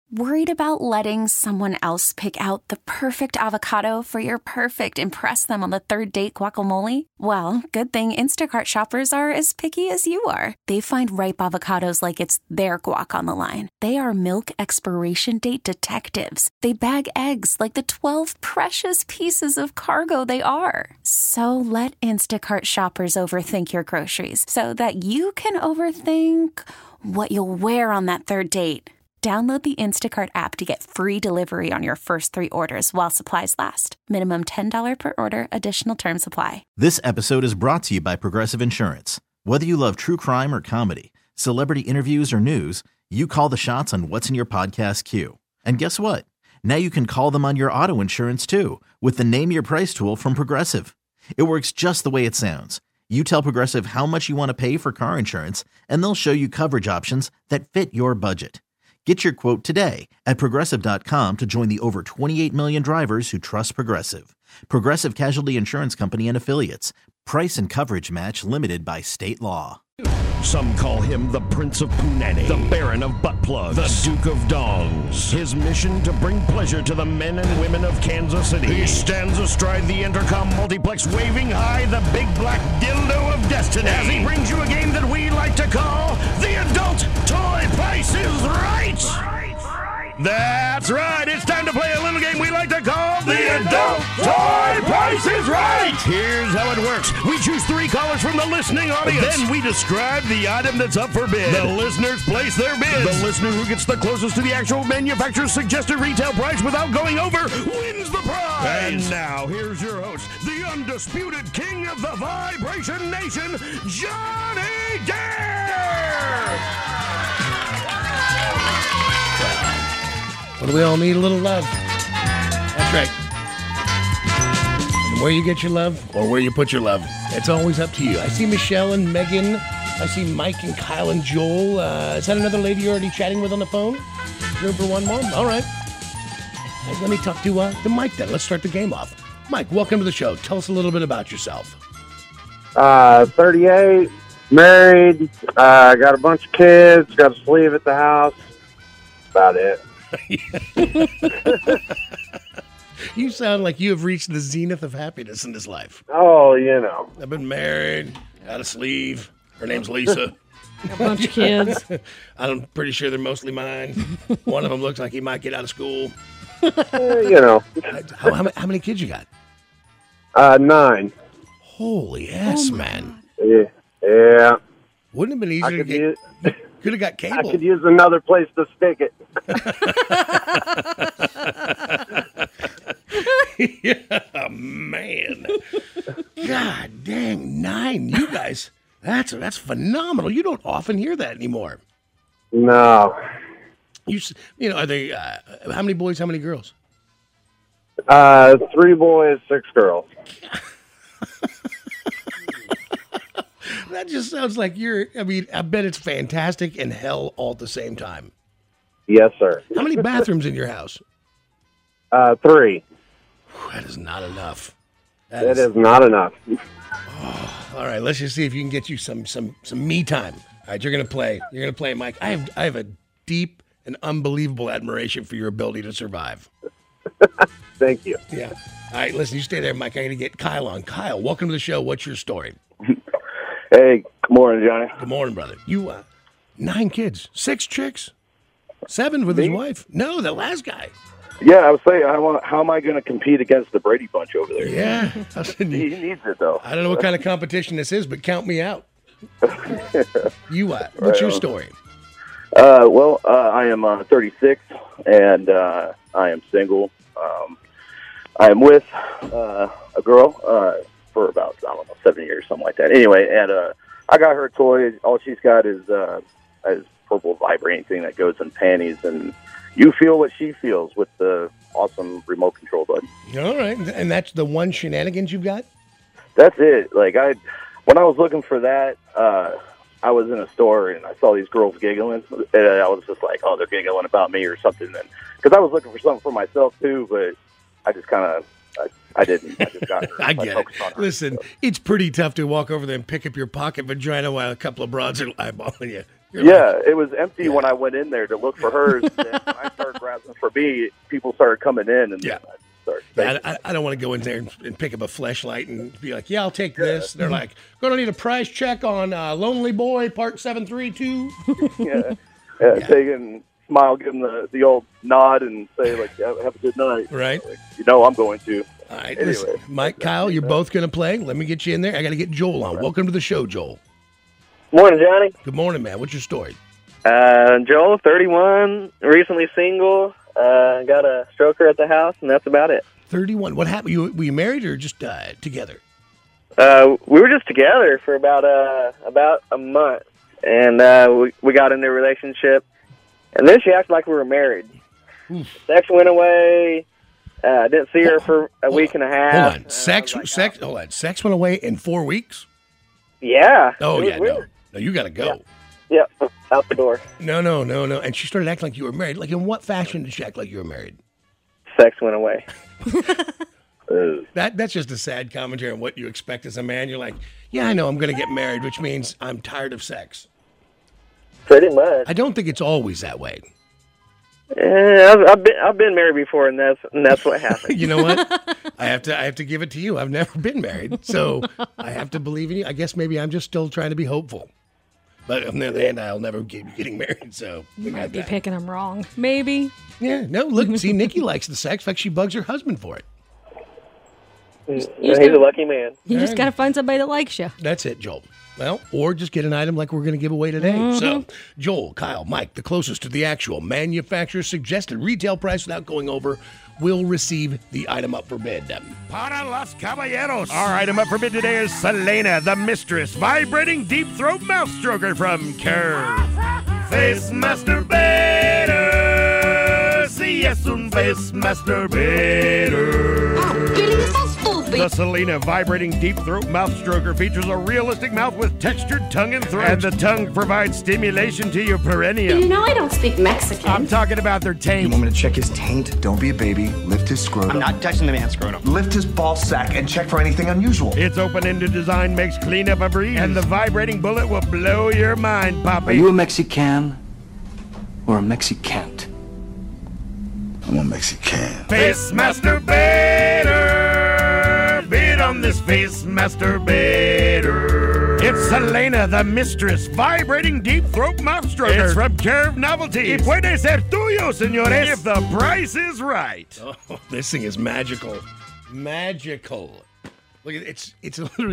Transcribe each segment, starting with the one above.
Worried about letting someone else pick out the perfect avocado for your perfect impress them on the third date guacamole? Well, good thing Instacart shoppers are as picky as you are. They find ripe avocados like it's their guac on the line. They are milk expiration date detectives. They bag eggs like the 12 precious pieces of cargo they are. So let Instacart shoppers overthink your groceries so that you can overthink what you'll wear on that third date. Download the Instacart app to get free delivery on your first 3 orders while supplies last. Minimum $10 per order. Additional terms apply. This episode is brought to you by Progressive Insurance. Whether you love true crime or comedy, celebrity interviews or news, you call the shots on what's in your podcast queue. And guess what? Now you can call them on your auto insurance too with the Name Your Price tool from Progressive. It works just the way it sounds. You tell Progressive how much you want to pay for car insurance, and they'll show you coverage options that fit your budget. Get your quote today at Progressive.com to join the over 28 million drivers who trust Progressive. Progressive Casualty Insurance Company and Affiliates. Price and coverage match limited by state law. Some call him the Prince of Punani, the Baron of Butt Plugs, the Duke of Dongs. His mission to bring pleasure to the men and women of Kansas City. He stands astride the Intercom multiplex, waving high the big black dildo of destiny. As he brings you a game that we like to call the Adult Toy Price is Right. That's right. It's time to play a little game we like to call the Adult Toy Price is Right. Here's how it works. We choose 3 callers from the listening audience. Then we describe the item that's up for bid. The listeners place their bids. The listener who gets the closest to the actual manufacturer's suggested retail price without going over wins the prize. And now, here's your host, the undisputed king of the Vibration Nation, Johnny Dare. What do we all need? A little love. That's right. And where you get your love or where you put your love, it's always up to you. I see Michelle and Megan. I see Mike and Kyle and Joel. Is that another lady you're already chatting with on the phone? Room for one more? All right. Let me talk to Mike then. Let's start the game off. Mike, welcome to the show. Tell us a little bit about yourself. 38, married, got a bunch of kids, got a sleeve at the house. About it. You sound like you have reached the zenith of happiness in this life. Oh, you know. I've been married, got a sleeve. Her name's Lisa. A bunch of kids. I'm pretty sure they're mostly mine. One of them looks like he might get out of school. You know. How many kids you got? 9. Holy ass, man. Yeah. Wouldn't it have been easier to get... Could have got cable. I could use another place to stick it. Yeah, man. God dang, 9. You guys, that's phenomenal. You don't often hear that anymore. No. You know, are they, how many boys, how many girls? 3 boys, 6 girls. That just sounds like I bet it's fantastic and hell all at the same time. Yes, sir. How many bathrooms in your house? 3. That is not enough. That is not enough. Oh, all right, let's just see if you can get you some me time. All right, you're gonna play, Mike. I have a deep and unbelievable admiration for your ability to survive. Thank you. Yeah. All right, listen, you stay there, Mike. I got to get Kyle on. Kyle, welcome to the show. What's your story? Hey, good morning, Johnny. Good morning, brother. You, 9 kids, 6 chicks, 7 with his wife. No, the last guy. Yeah, I was saying, how am I going to compete against the Brady Bunch over there? Yeah. He needs it, though. I don't know what kind of competition this is, but count me out. You, what's your story? I am 36, and I am single. I am with a girl for about, 7 years, something like that. Anyway, and I got her a toy. All she's got is purple vibrating thing that goes in panties, and you feel what she feels with the awesome remote control button. All right, and that's the one shenanigans you've got? That's it. Like, when I was looking for that, I was in a store and I saw these girls giggling, and I was just like, oh, they're giggling about me or something. Because I was looking for something for myself too, but I just kind of, I didn't. I just got her. I get it. Listen, it's pretty tough to walk over there and pick up your pocket vagina while a couple of broads are eyeballing you. It was empty when I went in there to look for hers. Then when I started grabbing for me, people started coming in, and then I started I don't want to go in there and pick up a fleshlight and be like, I'll take this. They're like, going to need a price check on Lonely Boy Part 732. Take smile, give them the old nod, and say, like, have a good night. Right. Like, I'm going to. All right. Anyway, listen, Mike, Kyle, you're both going to play. Let me get you in there. I got to get Joel on. Welcome to the show, Joel. Morning, Johnny. Good morning, man. What's your story? Joel, 31, recently single, got a stroker at the house, and that's about it. 31. What happened? Were you married or just together? We were just together for about a month, and we got into a relationship, and then she acted like we were married. Oof. Sex went away. Didn't see her for a week and a half. Hold on. Sex went away in 4 weeks? Yeah. Oh, yeah, weird. No, you got to go. Yeah, out the door. No. And she started acting like you were married. Like, in what fashion did she act like you were married? Sex went away. That's just a sad commentary on what you expect as a man. You're like, yeah, I know I'm going to get married, which means I'm tired of sex. Pretty much. I don't think it's always that way. I've been married before, and that's what happened. You know what? I have to give it to you. I've never been married, so I have to believe in you. I guess maybe I'm just still trying to be hopeful. But on the other hand, I'll never be getting married, so You might be picking him wrong. Maybe. Yeah, no, look, see, Nikki likes the sex. In fact, she bugs her husband for it. He's a lucky man. You just got to find somebody that likes you. That's it, Joel. Well, or just get an item like we're going to give away today. So, Joel, Kyle, Mike, the closest to the actual manufacturer's suggested retail price without going over, will receive the item up for bid. Para los caballeros. Our item up for bid today is Selena, the mistress, vibrating deep throat mouth stroker from Curve. Face masturbator. Si es un face masturbator. The Selena vibrating deep throat mouth stroker features a realistic mouth with textured tongue and throat. And the tongue provides stimulation to your perineum. You know I don't speak Mexican. I'm talking about their taint. You want me to check his taint? Don't be a baby. Lift his scrotum. I'm not touching the man's scrotum. Lift his ball sack and check for anything unusual. Its open-ended design makes cleanup a breeze. And the vibrating bullet will blow your mind, Poppy. Are you a Mexican or a Mexicant? I'm a Mexican. Face masturbator. Bid on this face masturbator. It's Selena, the mistress, vibrating deep throat mouth stroker. It's from Curve Novelties. Y puede ser tuyo, señores, if the price is right. Oh, this thing is magical. Magical. Look at it. It's literally.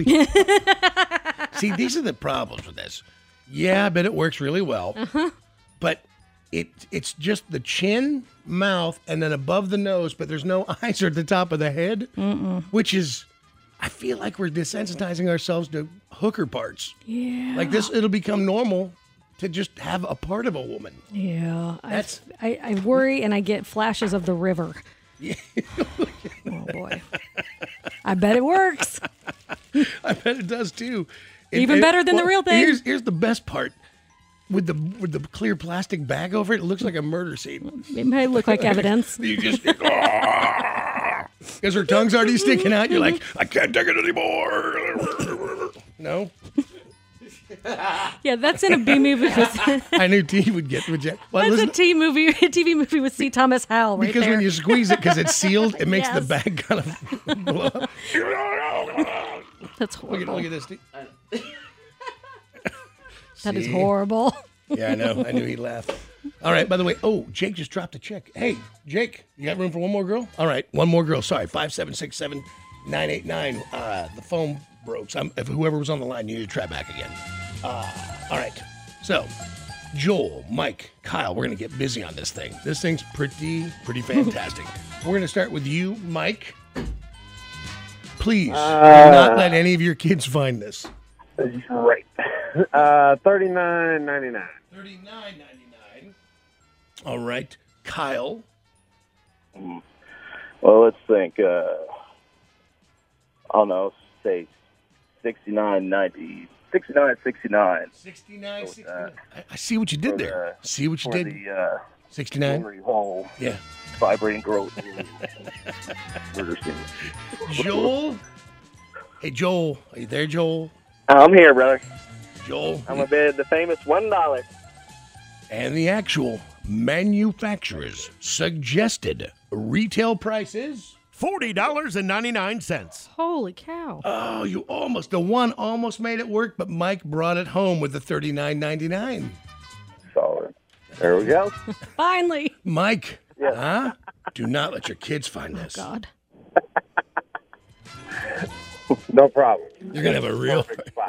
See, these are the problems with this. Yeah, I bet it works really well. But it's just the chin, mouth, and then above the nose, but there's no eyes or at the top of the head, which is, I feel like we're desensitizing ourselves to hooker parts. Yeah. Like this, it'll become normal to just have a part of a woman. Yeah. I worry, and I get flashes of the river. Yeah. Oh, boy. I bet it works. I bet it does, too. Even better than the real thing. Here's the best part. With the clear plastic bag over it, it looks like a murder scene. It might look like evidence. You just because her tongue's already sticking out. You're like, I can't take it anymore. No. Yeah, that's in a B movie. I knew T would get rejected. Well, that's a TV movie with C. Thomas Howell. Right because there. when you squeeze it, because it's sealed, it makes the bag kind of blow up. That's horrible. Look at this. That is horrible. Yeah, I know. I knew he'd laugh. All right, by the way, Jake just dropped a check. Hey, Jake, you got room for one more girl? All right, one more girl. Sorry, 5767989. The phone broke. So if whoever was on the line, you need to try back again. All right, so Joel, Mike, Kyle, we're going to get busy on this thing. This thing's pretty fantastic. We're going to start with you, Mike. Please, do not let any of your kids find this. Right. $39.99. $39.99. All right, Kyle. Well, let's think. I don't know. Say $69.90. $69.69. $69.69. I see what you did there. See what you did. The, 69. Hole. Yeah. Vibrating growth. Joel. Hey, Joel. Are you there, Joel? I'm here, brother. Joel. I'm going to bid the famous $1. And the actual manufacturer's suggested retail price is $40.99. Holy cow. Oh, the one almost made it work, but Mike brought it home with the $39.99. Solid. There we go. Finally. Mike, do not let your kids find this. Oh, God. No problem. You're going to have a real...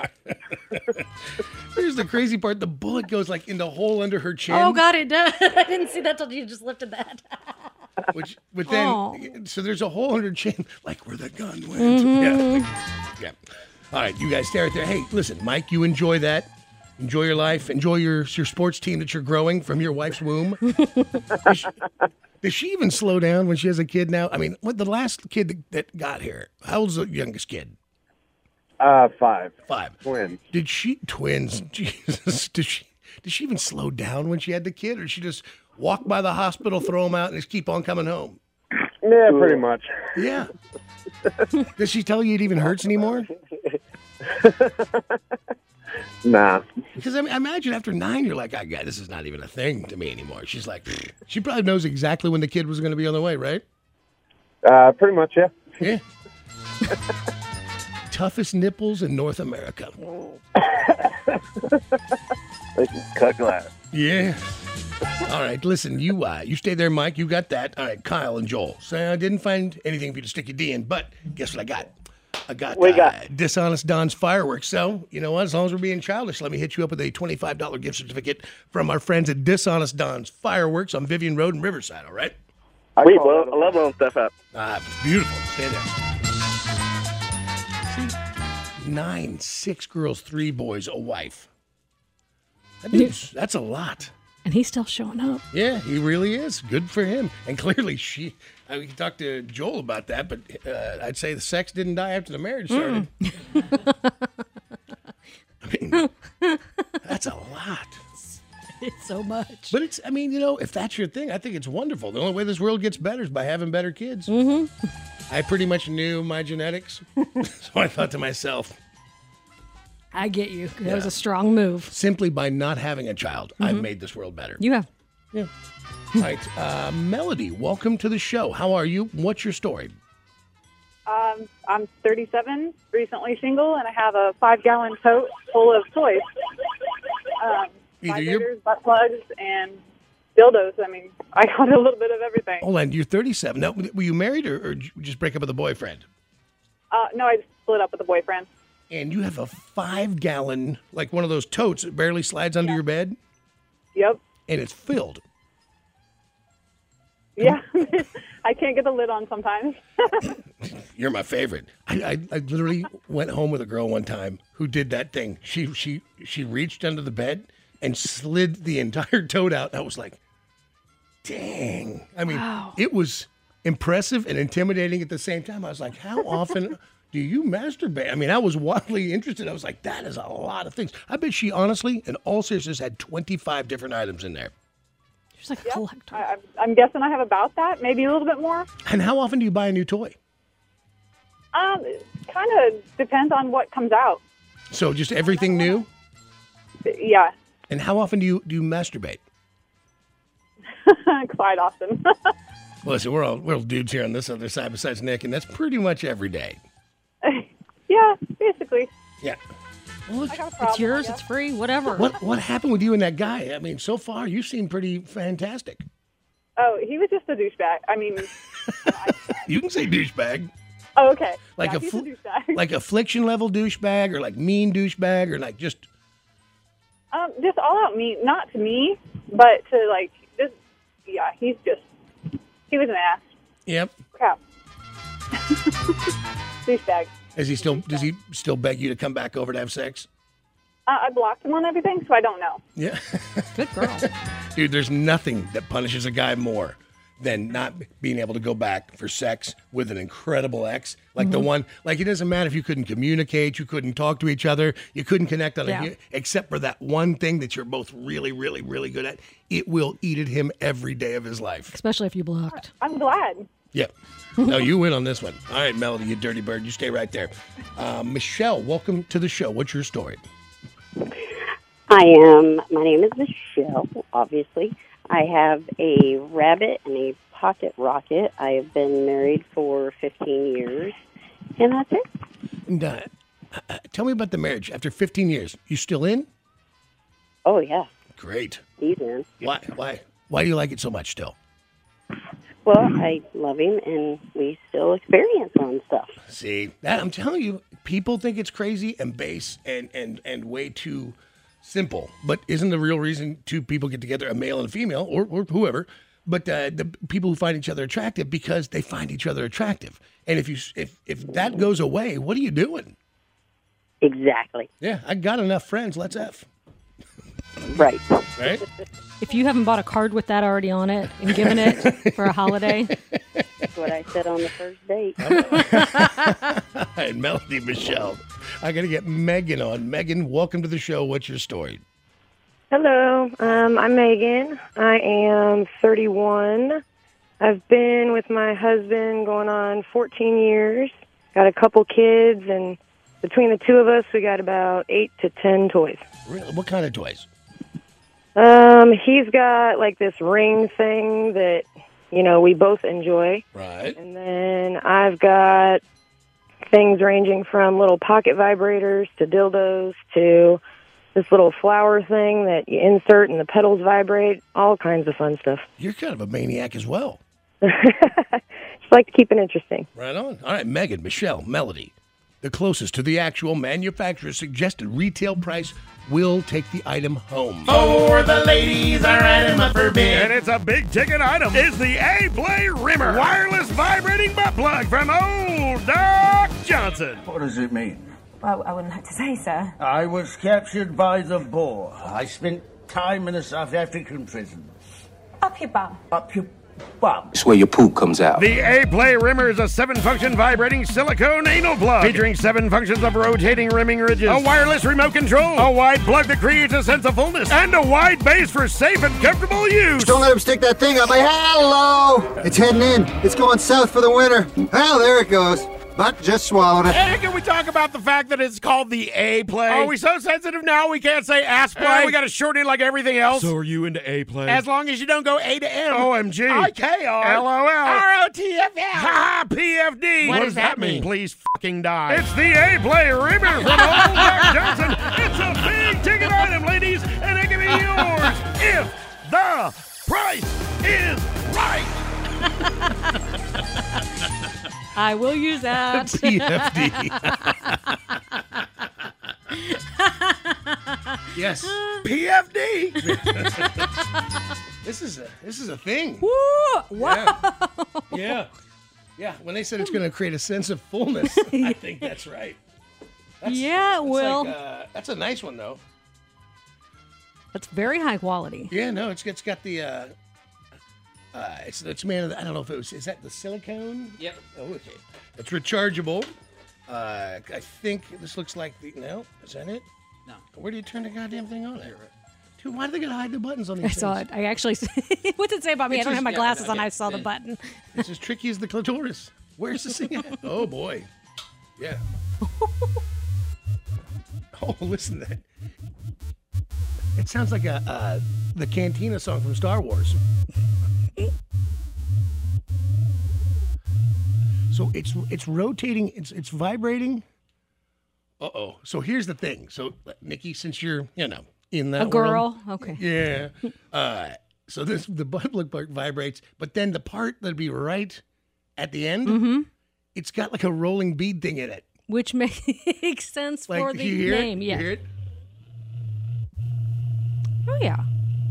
Here's the crazy part. The bullet goes like in the hole under her chin. Oh, God, it does. I didn't see that till you just lifted that. But then, so there's a hole under her chin, like where the gun went. Mm-hmm. Yeah. All right, you guys stay right there. Hey, listen, Mike, you enjoy that. Enjoy your life. Enjoy your sports team that you're growing from your wife's womb. Does she even slow down when she has a kid now? I mean, what the last kid that got here? How old's the youngest kid? 5. 5. Twins. Twins? Jesus. Did she even slow down when she had the kid, or did she just walk by the hospital, throw him out, and just keep on coming home? Yeah, pretty much. Yeah. Does she tell you it even hurts anymore? Nah. Because I imagine after 9, you're like, this is not even a thing to me anymore. She's like, she probably knows exactly when the kid was going to be on the way, right? Pretty much, yeah. Yeah. Toughest nipples in North America. They can cut glass. Yeah. All right, listen, you stay there, Mike. You got that. All right, Kyle and Joel. So I didn't find anything for you to stick your D in, but guess what I got? I got Dishonest Don's fireworks. So, you know what? As long as we're being childish, let me hit you up with a $25 gift certificate from our friends at Dishonest Don's Fireworks on Vivian Road in Riverside, all right? I love blowing stuff up. Beautiful. Stay there. See? 9, 6 girls, 3 boys, a wife. That's a lot. And he's still showing up. Yeah, he really is. Good for him. And clearly we can talk to Joel about that, but I'd say the sex didn't die after the marriage started. I mean, that's a lot. It's so much. But it's, if that's your thing, I think it's wonderful. The only way this world gets better is by having better kids. Mm-hmm. I pretty much knew my genetics, so I thought to myself, I get you. That was a strong move. Simply by not having a child, I've made this world better. You have. Yeah. All right. Melody, welcome to the show. How are you? What's your story? I'm 37, recently single, and I have a 5-gallon tote full of toys. Vibrators, butt plugs, and dildos. I mean, I got a little bit of everything. Hold on, you're 37. Now, were you married or did you just break up with a boyfriend? No, I just split up with a boyfriend. And you have a 5-gallon, like one of those totes that barely slides under your bed? Yep. And it's filled. Yeah. I can't get the lid on sometimes. You're my favorite. I literally went home with a girl one time who did that thing. She reached under the bed and slid the entire tote out. I was like, dang. I mean, It was impressive and intimidating at the same time. I was like, how often do you masturbate? I mean, I was wildly interested. I was like, that is a lot of things. I bet she honestly, in all seriousness, had 25 different items in there. She's like a collector. I'm guessing I have about that, maybe a little bit more. And how often do you buy a new toy? It kind of depends on what comes out. So just everything new? Yeah. And how often do you masturbate? Quite often. Well, listen, we're all dudes here on this other side besides Nick, and that's pretty much every day. Yeah, basically. Yeah. Well, it's yours. It's free. Whatever. What happened with you and that guy? I mean, so far you seem pretty fantastic. Oh, he was just a douchebag. I mean, you can say douchebag. Oh, okay. Like he's a douchebag. Like affliction level douchebag, or like mean douchebag, or like just all out mean. Not to me, but to like just. Yeah, he was an ass. Yep. Crap. Douchebag. Does he still beg you to come back over to have sex? I blocked him on everything, so I don't know. Yeah. Good girl. Dude, there's nothing that punishes a guy more than not being able to go back for sex with an incredible ex. Like the one, like it doesn't matter if you couldn't communicate, you couldn't talk to each other, you couldn't connect on except for that one thing that you're both really, really, really good at. It will eat at him every day of his life. Especially if you blocked. I'm glad. Yep. No, you win on this one. All right, Melody, you dirty bird. You stay right there. Michelle, welcome to the show. What's your story? I am. My name is Michelle, obviously. I have a rabbit and a pocket rocket. I have been married for 15 years, and that's it. And, tell me about the marriage. After 15 years, you still in? Oh, yeah. Great. He's in. Why do you like it so much still? Well, I love him, and we still experience on stuff. See, that I'm telling you, people think it's crazy and base and way too simple. But isn't the real reason two people get together, a male and a female, or whoever, but the people who find each other attractive because they find each other attractive. And if that goes away, what are you doing? Exactly. Yeah, I got enough friends. Let's F. Right. Right? If you haven't bought a card with that already on it and given it for a holiday. That's what I said on the first date. And Melody, Michelle. I got to get Megan on. Megan, welcome to the show. What's your story? Hello, I'm Megan. I am 31. I've been with my husband going on 14 years. Got a couple kids, and between the two of us, we got about 8 to 10 toys. Really? What kind of toys? He's got like this ring thing that, we both enjoy. Right. And then I've got things ranging from little pocket vibrators to dildos to this little flower thing that you insert and the petals vibrate, all kinds of fun stuff. You're kind of a maniac as well. Just like to keep it interesting. Right on. All right, Megan, Michelle, Melody. The closest to the actual manufacturer's suggested retail price will take the item home. For the ladies, our item up for bid. And it's a big ticket item. It's the A-Play Rimmer. Wireless vibrating butt plug from Old Doc Johnson. What does it mean? Well, I wouldn't like to say, sir. I was captured by the Boer. I spent time in a South African prison. Up your bum. Up your bum. It's where your poop comes out. The A-Play Rimmer is a 7-function vibrating silicone anal plug featuring 7 functions of rotating rimming ridges, a wireless remote control, a wide plug that creates a sense of fullness, and a wide base for safe and comfortable use. Don't let him stick that thing up. Hello! It's heading in. It's going south for the winter. Well, there it goes. But just swallowed it. And can we talk about the fact that it's called the A-Play? Are we so sensitive now we can't say ass-play? We got to shorten it like everything else. So are you into A-Play? As long as you don't go A to M. OMG. I-K-R. LOL. R-O-T-F-L. Ha-ha, P-F-D. What does that mean? Please fucking die. It's the A-Play Rimmer from Old Doc Johnson. It's a big ticket item, ladies, and it can be yours if the price is right. I will use that. TFD. Yes. PFD. This is a thing. Woo! Wow. Yeah. When they said it's going to create a sense of fullness, I think that's right. Yeah, it will. Like, that's a nice one, though. That's very high quality. Yeah, no, it's got the. It's made of, I don't know if it was, is that the silicone? Yep. Oh, okay. It's rechargeable. I think this looks like no, is that it? No. Where do you turn the goddamn thing on there? Dude, why do they gotta hide the buttons on these I things? saw it. I actually, what's it say about me? I don't have my glasses on. I saw the button. It's as tricky as the clitoris. Where's the thing at? Oh, boy. Yeah. Oh, listen to that. It sounds like the Cantina song from Star Wars. So it's rotating, it's vibrating. Uh-oh. So here's the thing. So, Nikki, since you're, in that a girl, world, okay. Yeah. So the butt plug part vibrates, but then the part that'd be right at the end, it's got like a rolling bead thing in it. Which makes sense for the name. Yeah. You hear it? Oh, yeah.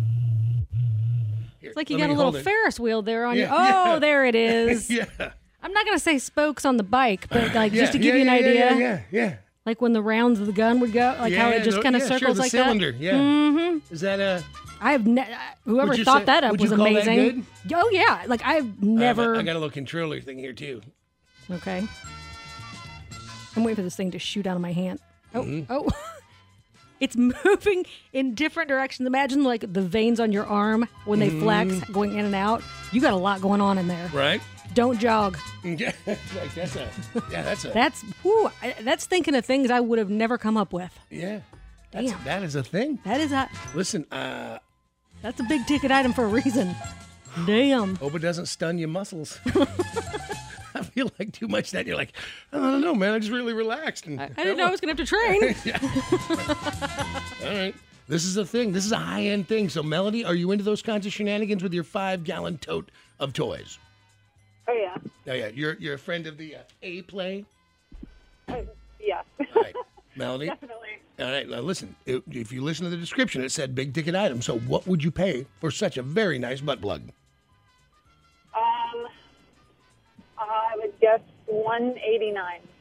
Here, it's like you got a little Ferris wheel there on your... Oh, yeah. there it is. Yeah. I'm not going to say spokes on the bike, but just to give you an idea. Yeah. Like when the rounds of the gun would go, like how it just kind of circles like cylinder, that. Yeah. Mm-hmm. Is that a... I have whoever thought that up was amazing. Oh, yeah. Like I've never... I got a little controller thing here, too. Okay. I'm waiting for this thing to shoot out of my hand. Oh. It's moving in different directions. Imagine like the veins on your arm when they flex, going in and out. You got a lot going on in there. Right. Don't jog. Yeah, that's That's thinking of things I would have never come up with. Yeah. Damn. That is a thing. That is a... Listen, That's a big ticket item for a reason. Damn. Hope it doesn't stun your muscles. I feel like too much that you're like, I don't know, man. I just really relaxed. And I didn't know I was going to have to train. All right. This is a thing. This is a high-end thing. So, Melody, are you into those kinds of shenanigans with your 5-gallon tote of toys? Oh, yeah. Oh, yeah. You're a friend of the A-Play? Yeah. All right. Melody? Definitely. All right. Now, listen. If you listen to the description, it said big-ticket item. So what would you pay for such a very nice butt plug? I would guess $189.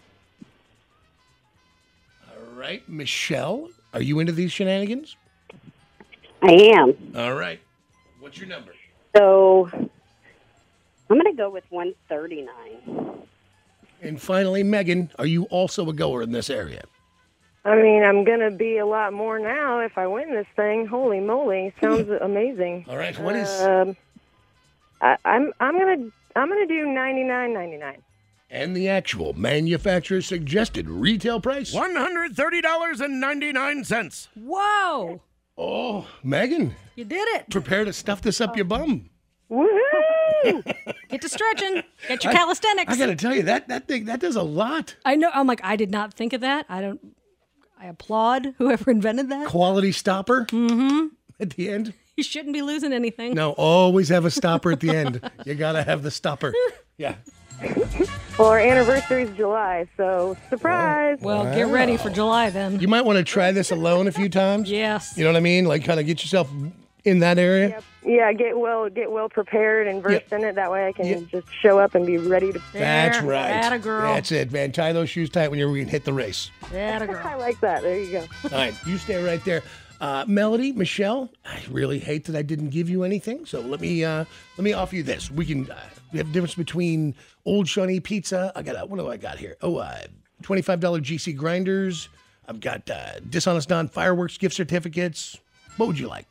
All right. Michelle, are you into these shenanigans? I am. All right. What's your number? So I'm going to go with 139. And finally, Megan, are you also a goer in this area? I mean, I'm going to be a lot more now if I win this thing. Holy moly. Sounds amazing. All right. What is... I'm going to do $99.99. And the actual manufacturer's suggested retail price? $130.99. Whoa. Oh, Megan. You did it. Prepare to stuff this up your bum. Woohoo! Get to stretching. Get your calisthenics. I got to tell you, that thing, that does a lot. I know. I'm like, I did not think of that. I applaud whoever invented that. Quality stopper? Mm-hmm. At the end? You shouldn't be losing anything. No, always have a stopper at the end. You got to have the stopper. Yeah. Well, our anniversary's July, so surprise. Well, get ready for July then. You might want to try this alone a few times. Yes. You know what I mean? Like kind of get yourself in that area. Yep. Yeah, get well prepared and versed in it. That way I can just show up and be ready to. That's right. Atta girl. That's it, man. Tie those shoes tight when you're going to hit the race. Atta girl. I like that. There you go. All right, you stay right there. Melody, Michelle, I really hate that I didn't give you anything, so let me offer you this. We have a difference between Old Shawnee Pizza. What do I got here? $25 GC grinders. I've got Dishonest Don fireworks gift certificates. What would you like?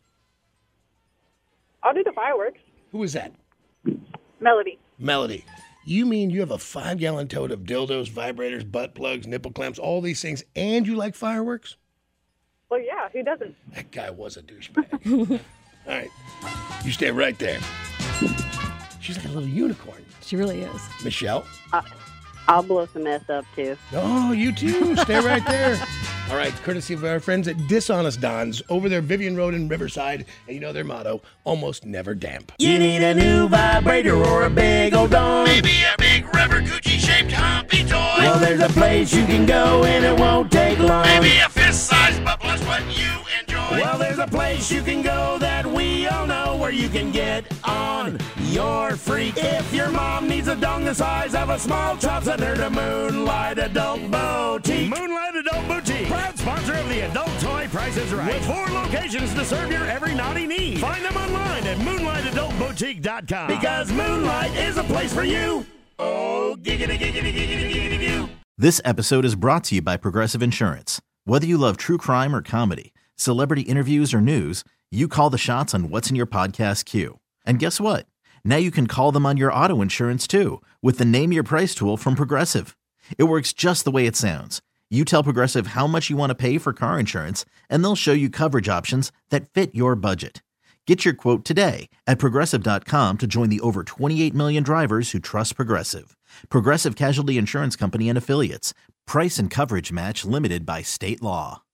I'll do the fireworks. Who is that? Melody. Melody. You mean you have a 5-gallon tote of dildos, vibrators, butt plugs, nipple clamps, all these things, and you like fireworks? Well, yeah, who doesn't? That guy was a douchebag. All right. You stay right there. She's like a little unicorn. She really is. Michelle? I'll blow some mess up, too. Oh, you too. Stay right there. All right, courtesy of our friends at Dishonest Don's over there, Vivian Road in Riverside. And you know their motto, almost never damp. You need a new vibrator or a big old dong. Maybe a big rubber Gucci-shaped humpy toy. Well, there's a place you can go and it won't take long. Maybe a fist-sized bubble is what you enjoy. Well, there's a place you can go that we all know where you can get on your freak. If your mom needs a dong the size of a small chop, send her to Moonlight Adult Boutique. Moonlight Adult Boutique, proud sponsor of the Adult Toy Price is Right. With 4 locations to serve your every naughty need. Find them online at moonlightadultboutique.com. Because Moonlight is a place for you. Oh, giggity, giggity, giggity, giggity, giggity. This episode is brought to you by Progressive Insurance. Whether you love true crime or comedy, celebrity interviews or news, you call the shots on what's in your podcast queue. And guess what? Now you can call them on your auto insurance too with the Name Your Price tool from Progressive. It works just the way it sounds. You tell Progressive how much you want to pay for car insurance, and they'll show you coverage options that fit your budget. Get your quote today at Progressive.com to join the over 28 million drivers who trust Progressive. Progressive Casualty Insurance Company and Affiliates. Price and coverage match limited by state law.